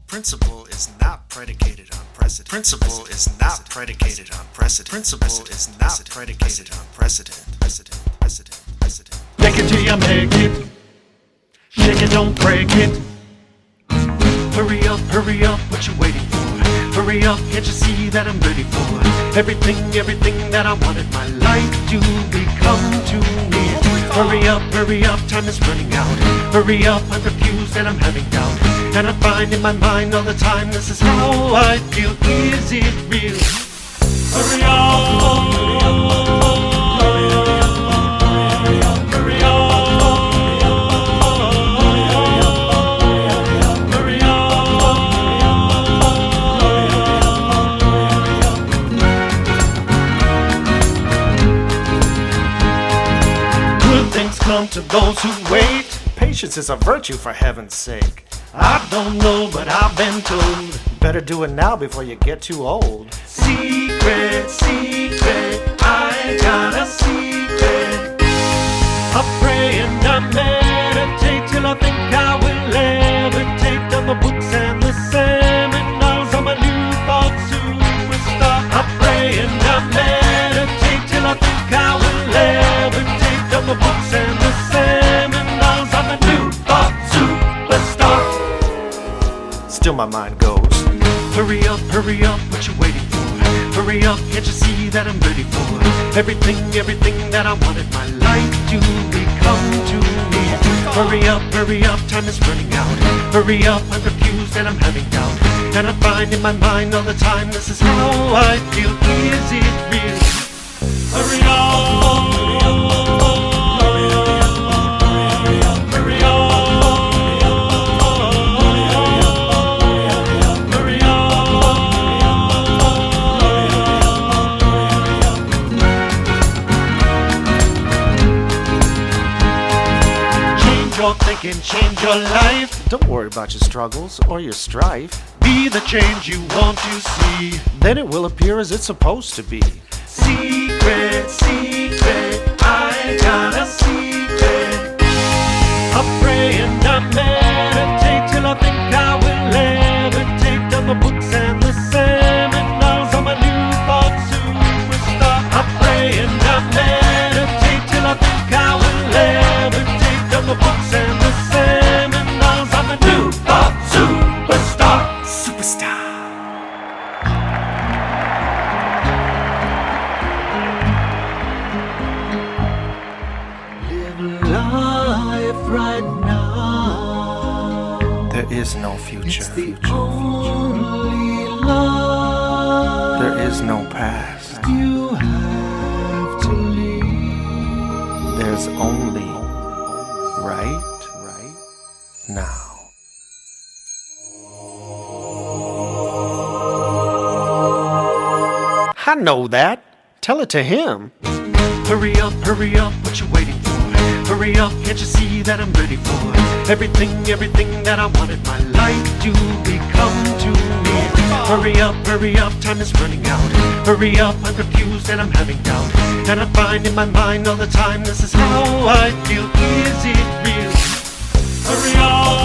Principle is not predicated on precedent. Principle is not predicated on precedent. Principle is not predicated on precedent. Precedent. Make it till you make it. Shake it, don't break it. Hurry up, what you waiting for? Hurry up, can't you see that I'm ready for everything that I wanted my life to become to me? Hurry up, time is running out. Hurry up, I'm confused and I'm having doubt. And I find in my mind all the time, this is how I feel, is it real? Hurry up, hurry up. Come to those who wait. Patience is a virtue, for heaven's sake. I don't know, but I've been told. Better do it now before you get too old. Secret, I got a secret. I pray and I meditate till I think I will levitate on the books and the seminars. I'm a new thought superstar. I pray and I meditate till I think I will levitate on the books and the seminars. I'm a new thought superstar. Still my mind goes. Hurry up, what you waiting for? Hurry up, can't you see that I'm ready for everything that I wanted my life to become to me? Hurry up, time is running out. Hurry up, I'm confused and I'm having doubt. And I find in my mind all the time, this is how I feel, is it real? Hurry up. Your thinking, change your life. Don't worry about your struggles or your strife. Be the change you want to see. Then it will appear as it's supposed to be. Secret, I got a secret. I pray and I meditate till I think I will levitate on the books and the seminars. I'm a new thought superstar. I pray and I meditate till I think I will levitate on the books and the seminars. I'm a new thought superstar. Live life right now. There is no future. It's the only life. There is no past. You have to leave. There's only right now. I know that. Tell it to him. Hurry up, what you waiting for? Hurry up, can't you see that I'm ready for everything that I wanted my life to become to me? Hurry up, time is running out. Hurry up, I'm confused and I'm having doubt. And I find in my mind all the time, this is how I feel, is it real? Hurry up.